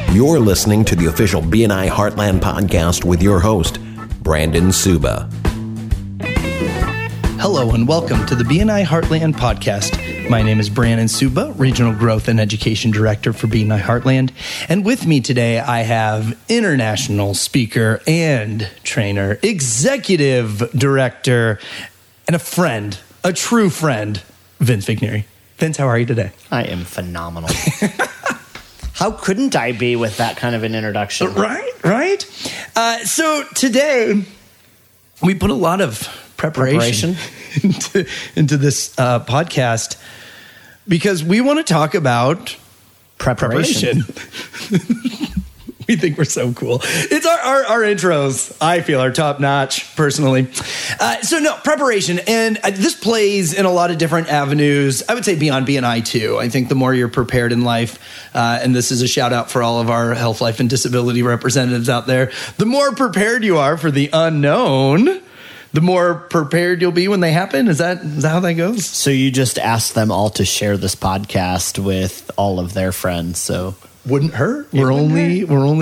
You're listening to the official BNI Heartland podcast with your host, Brandon Suba. Hello and welcome to the BNI Heartland podcast. My name is Brandon Suba, Regional Growth and Education Director for BNI Heartland. And with me today, I have international speaker and trainer, executive director, and a friend, a true friend, Vince Vigneri. Vince, how are you today? I am phenomenal. How couldn't I be with that kind of an introduction? Right. So today, we put a lot of preparation? into this podcast because we want to talk about preparation. We think we're so cool. It's our intros, I feel, are top notch, personally. Preparation. And this plays in a lot of different avenues. I would say beyond BNI too. I think the more you're prepared in life, and this is a shout out for all of our health, life, and disability representatives out there, the more prepared you are for the unknown, the more prepared you'll be when they happen. Is that how that goes? So you just asked them all to share this podcast with all of their friends. So wouldn't hurt. We're only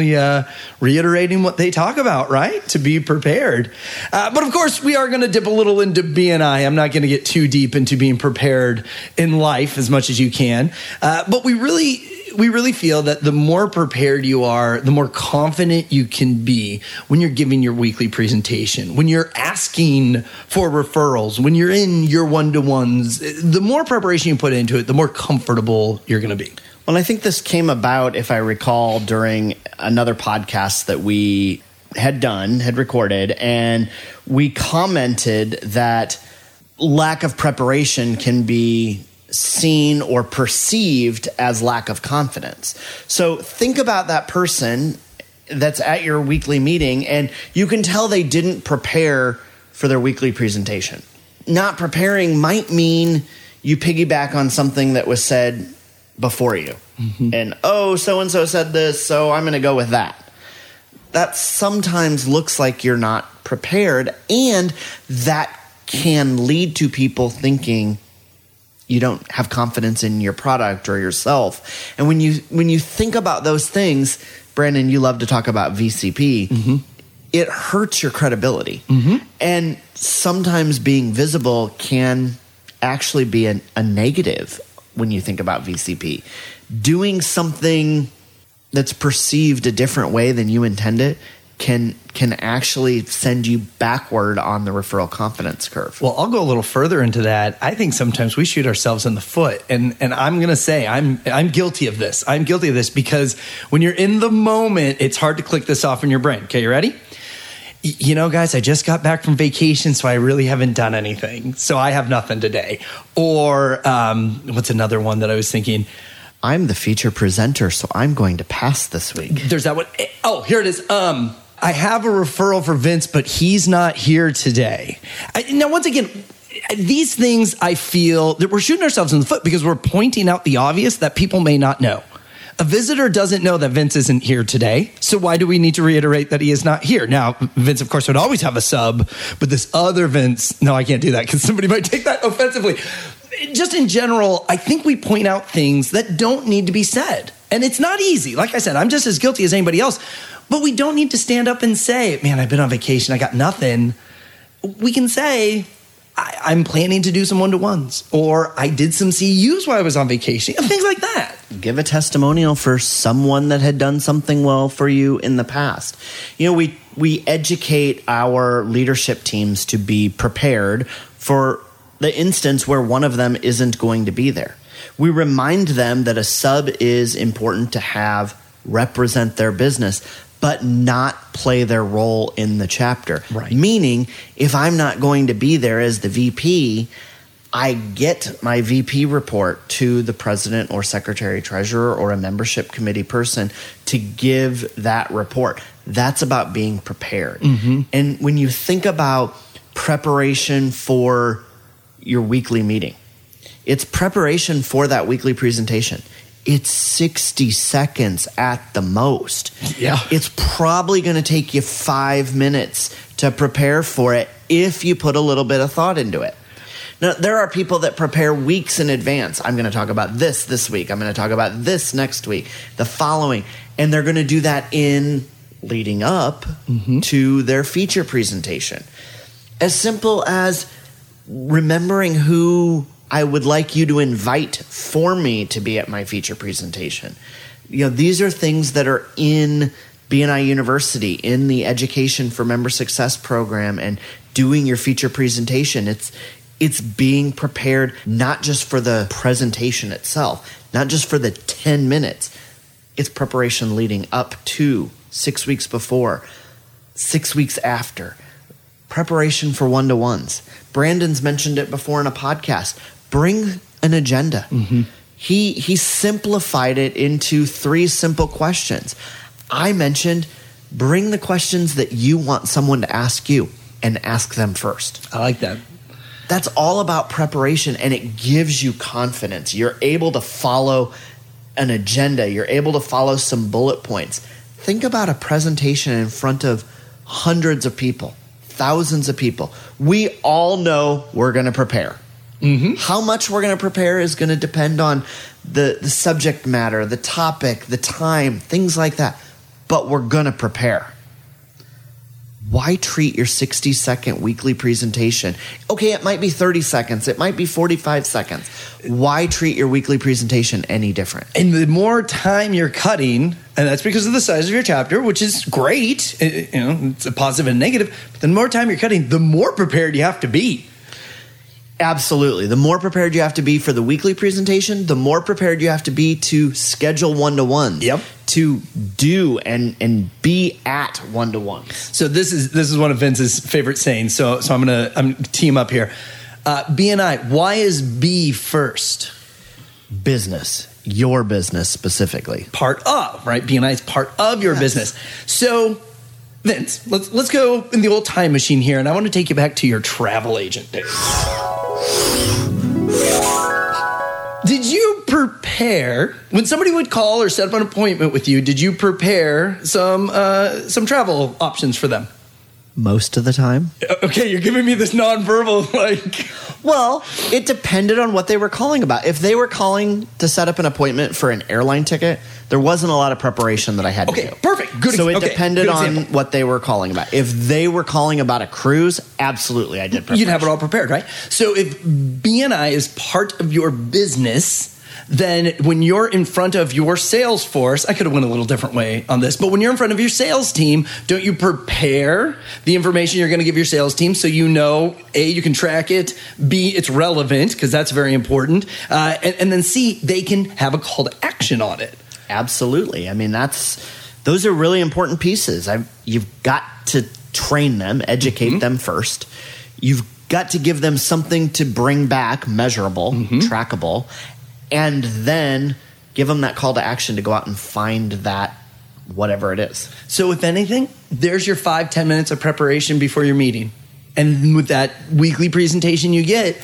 reiterating what they talk about, right? To be prepared. But of course, we are going to dip a little into BNI. I'm not going to get too deep into being prepared in life as much as you can. But we really feel that the more prepared you are, the more confident you can be when you're giving your weekly presentation, when you're asking for referrals, when you're in your one-to-ones. The more preparation you put into it, the more comfortable you're going to be. Well, I think this came about, if I recall, during another podcast that we had recorded, and we commented that lack of preparation can be seen or perceived as lack of confidence. So think about that person that's at your weekly meeting, and you can tell they didn't prepare for their weekly presentation. Not preparing might mean you piggyback on something that was said before you. Mm-hmm. And, so-and-so said this, so I'm going to go with that. That sometimes looks like you're not prepared, and that can lead to people thinking you don't have confidence in your product or yourself. And when you think about those things, Brandon, you love to talk about VCP, mm-hmm. It hurts your credibility. Mm-hmm. And sometimes being visible can actually be a negative when you think about VCP. Doing something that's perceived a different way than you intended can actually send you backward on the referral confidence curve. Well, I'll go a little further into that. I think sometimes we shoot ourselves in the foot. And I'm going to say I'm guilty of this. I'm guilty of this because when you're in the moment, it's hard to click this off in your brain. Okay, you ready? You know, guys, I just got back from vacation, so I really haven't done anything. So I have nothing today. Or what's another one that I was thinking? I'm the feature presenter, so I'm going to pass this week. There's that one. Oh, here it is. I have a referral for Vince, but he's not here today. Now, once again, these things I feel that we're shooting ourselves in the foot because we're pointing out the obvious that people may not know. A visitor doesn't know that Vince isn't here today, so why do we need to reiterate that he is not here? Now, Vince, of course, would always have a sub, but this other Vince, no, I can't do that because somebody might take that offensively. Just in general, I think we point out things that don't need to be said. And it's not easy. Like I said, I'm just as guilty as anybody else. But we don't need to stand up and say, man, I've been on vacation, I got nothing. We can say, I'm planning to do some one-to-ones, or I did some CEUs while I was on vacation, things like that. Give a testimonial for someone that had done something well for you in the past. You know, we educate our leadership teams to be prepared for the instance where one of them isn't going to be there. We remind them that a sub is important to have represent their business, but not play their role in the chapter. Right. Meaning, if I'm not going to be there as the VP, I get my VP report to the president or secretary treasurer or a membership committee person to give that report. That's about being prepared. Mm-hmm. And when you think about preparation for your weekly meeting, it's preparation for that weekly presentation. It's 60 seconds at the most. Yeah. It's probably going to take you 5 minutes to prepare for it if you put a little bit of thought into it. Now, there are people that prepare weeks in advance. I'm going to talk about this week. I'm going to talk about this next week, the following. And they're going to do that in leading up to their feature presentation. As simple as remembering who I would like you to invite for me to be at my feature presentation. These are things that are in BNI University, in the Education for Member Success program, and doing your feature presentation. It's being prepared not just for the presentation itself, not just for the 10 minutes. It's preparation leading up to 6 weeks before, 6 weeks after. Preparation for one-to-ones. Brandon's mentioned it before in a podcast. Bring an agenda. He simplified it into 3 simple questions. I mentioned bring the questions that you want someone to ask you and ask them first. I like that. That's all about preparation, and it gives you confidence. You're able to follow an agenda. You're able to follow some bullet points. Think about a presentation in front of hundreds of people, thousands of people. We all know we're going to prepare. How much we're going to prepare is going to depend on the subject matter, the topic, the time, things like that. But we're going to prepare. Why treat your 60-second weekly presentation? Okay, it might be 30 seconds. It might be 45 seconds. Why treat your weekly presentation any different? And the more time you're cutting, and that's because of the size of your chapter, which is great. It's a positive and negative. But the more time you're cutting, the more prepared you have to be. Absolutely. The more prepared you have to be for the weekly presentation, the more prepared you have to be to schedule one-to-ones. Yep. To do and be at one-to-ones. So this is one of Vince's favorite sayings. So I'm gonna team up here. BNI. Why is B first? Business. Your business specifically. Part of, right? BNI is part of your business. So Vince, let's go in the old time machine here, and I want to take you back to your travel agent days. Did you prepare when somebody would call or set up an appointment with you? Did you prepare some travel options for them? Most of the time. Okay, you're giving me this nonverbal like. Well, it depended on what they were calling about. If they were calling to set up an appointment for an airline ticket, there wasn't a lot of preparation that I had to do. Okay, perfect. Good. So it depended on what they were calling about. If they were calling about a cruise, absolutely, I did prepare. You'd have it all prepared, right? So if BNI is part of your business, then when you're in front of your sales force, I could have went a little different way on this, but when you're in front of your sales team, don't you prepare the information you're going to give your sales team so you know, A, you can track it, B, it's relevant, because that's very important, and then C, they can have a call to action on it. Absolutely. I mean, those are really important pieces. You've got to train them, educate them first. You've got to give them something to bring back, measurable, trackable, and then give them that call to action to go out and find that whatever it is. So if anything, there's your 5-10 minutes of preparation before your meeting. And with that weekly presentation you get,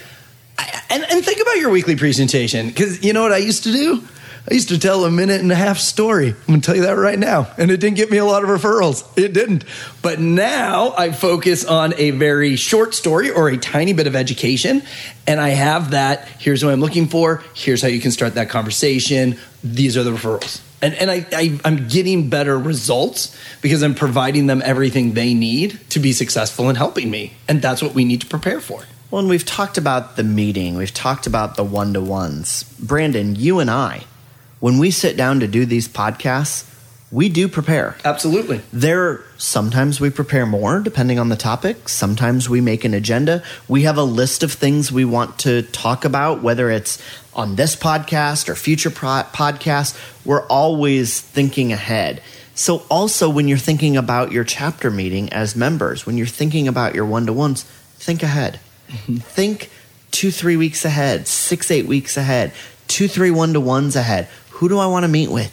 and think about your weekly presentation, because you know what I used to do? I used to tell a 1.5-minute story. I'm going to tell you that right now. And it didn't get me a lot of referrals. It didn't. But now I focus on a very short story or a tiny bit of education. And I have that. Here's what I'm looking for. Here's how you can start that conversation. These are the referrals. And I'm getting better results because I'm providing them everything they need to be successful in helping me. And that's what we need to prepare for. Well, and we've talked about the meeting. We've talked about the one-to-ones. Brandon, you and I, when we sit down to do these podcasts, we do prepare. Absolutely. Sometimes we prepare more depending on the topic. Sometimes we make an agenda. We have a list of things we want to talk about, whether it's on this podcast or future podcasts. We're always thinking ahead. So also when you're thinking about your chapter meeting as members, when you're thinking about your one-to-ones, think ahead. Think 2-3 weeks ahead, 6-8 weeks ahead, 2-3 one-to-ones ahead. Who do I want to meet with?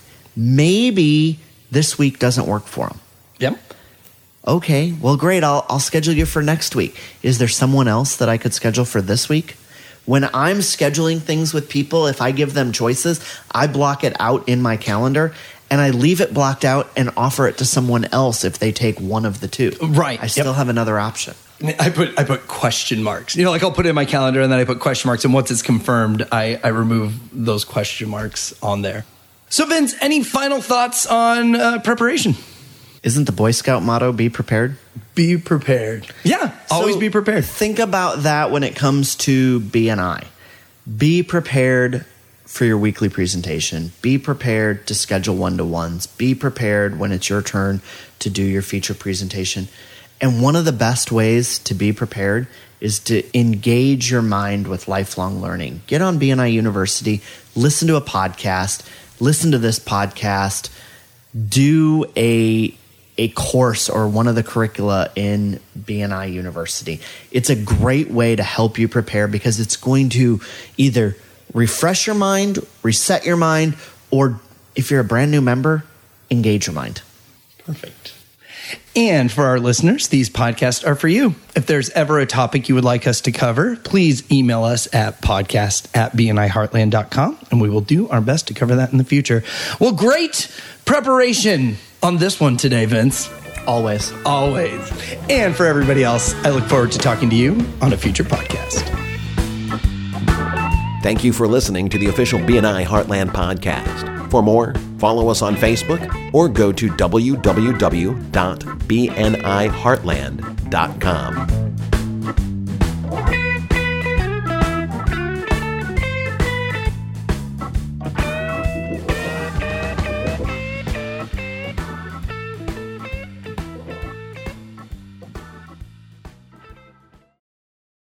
Maybe this week doesn't work for them. Yep. Okay, well, great. I'll schedule you for next week. Is there someone else that I could schedule for this week? When I'm scheduling things with people, if I give them choices, I block it out in my calendar and I leave it blocked out and offer it to someone else if they take one of the two. Right. I still have another option. I put question marks. You know, like I'll put it in my calendar and then I put question marks. And once it's confirmed, I remove those question marks on there. So Vince, any final thoughts on preparation? Isn't the Boy Scout motto, be prepared? Be prepared. Yeah, always be prepared. Think about that when it comes to BNI. Be prepared for your weekly presentation. Be prepared to schedule one-to-ones. Be prepared when it's your turn to do your feature presentation. And one of the best ways to be prepared is to engage your mind with lifelong learning. Get on BNI University, listen to a podcast, listen to this podcast, do a course or one of the curricula in BNI University. It's a great way to help you prepare because it's going to either refresh your mind, reset your mind, or if you're a brand new member, engage your mind. Perfect. And for our listeners, these podcasts are for you. If there's ever a topic you would like us to cover, please email us at podcast@bniheartland.com, and we will do our best to cover that in the future. Well, great preparation on this one today, Vince. Always. Always. And for everybody else, I look forward to talking to you on a future podcast. Thank you for listening to the official BNI Heartland podcast. For more, follow us on Facebook or go to www.bniheartland.com.